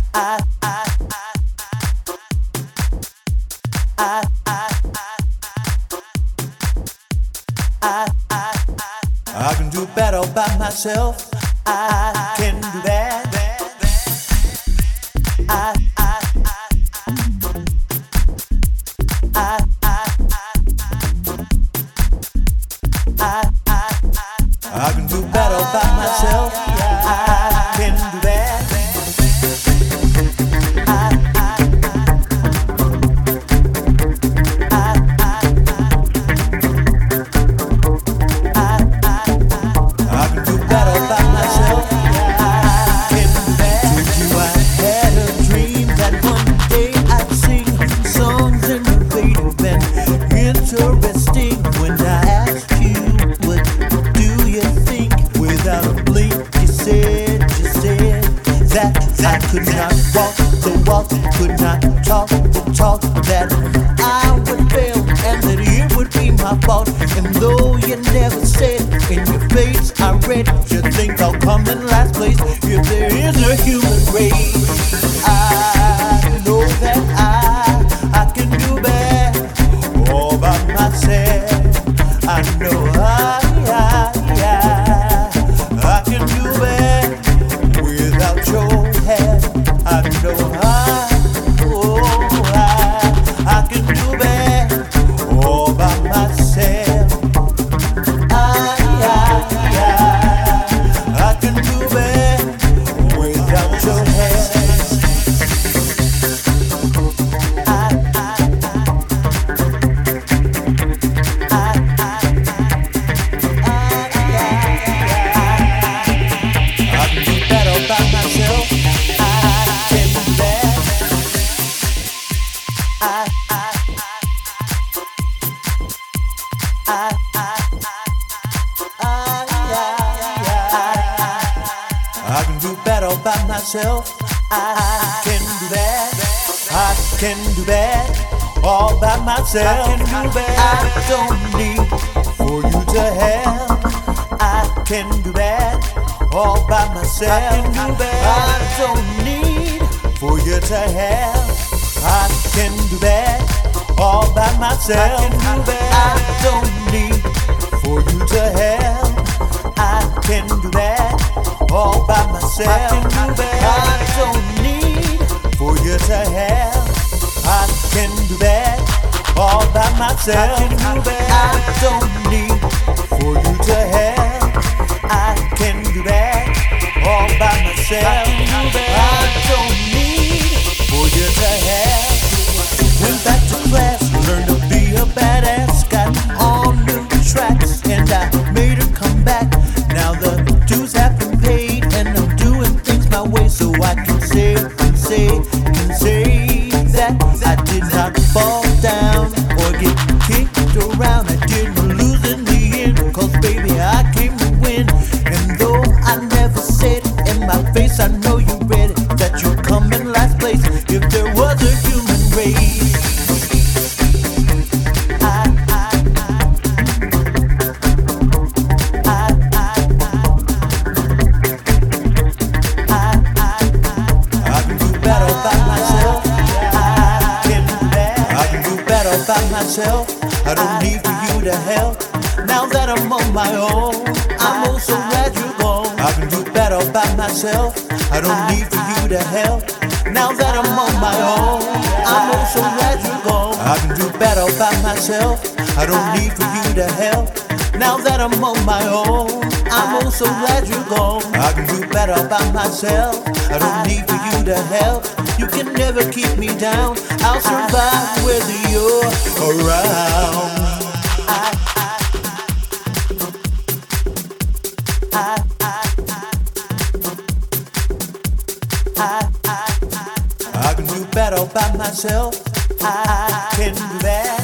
I can do better by myself. I can do that. I can do better by myself. I can do that. I can do better by myself. I can do that. Told you I had a dream that one day I'd sing songs innovative and interesting. When I asked you, what do you think? Without a blink, you said that I could not walk the walk, could not talk the talk, that I would fail and that it would be my fault. And though you never said in your face, I read you think I'll come in last place if there is a human race. I know that I can do bad all by myself. I know I can do bad without your help. I know I can do bad all by myself. I can do bad without your help. I can do better by myself. I can do that. I can do better by myself. I can do that. I can do that all by myself. I can do that. I don't need for you to help. I can do that all by myself. I can do that. I don't need for you to help. I can do that all by myself. I can do that. I don't need for you to help. I can do that all by myself. I can do that. I don't need for you to help. I can do that all by myself. I can do that. I don't need for you to help. I can do that all by myself. I can do that. I don't need for you to help. Went back to class, learned to be a badass. Got on new tracks and I made her come back. Now the dues have been paid and I'm doing things my way, so I can say that I did not fall down or get kicked around. I didn't lose in the end, 'cause baby I came to win. And though I never said it in my face, I know you read it, that you come in last place if there was a human race. By myself, I don't need for you to help. Now that I'm on my own, I'm oh so glad you're gone. I can do better by myself. I don't need for you to help. Now that I'm on my own, I'm oh so glad you're gone. I can do better by myself. I don't need for you to help. Now that I'm on my own, I'm oh so glad you're gone. I can do better by myself. I don't need for you to help. You can never keep me down. I'll survive whether you're around. I can do better by myself. I can do that.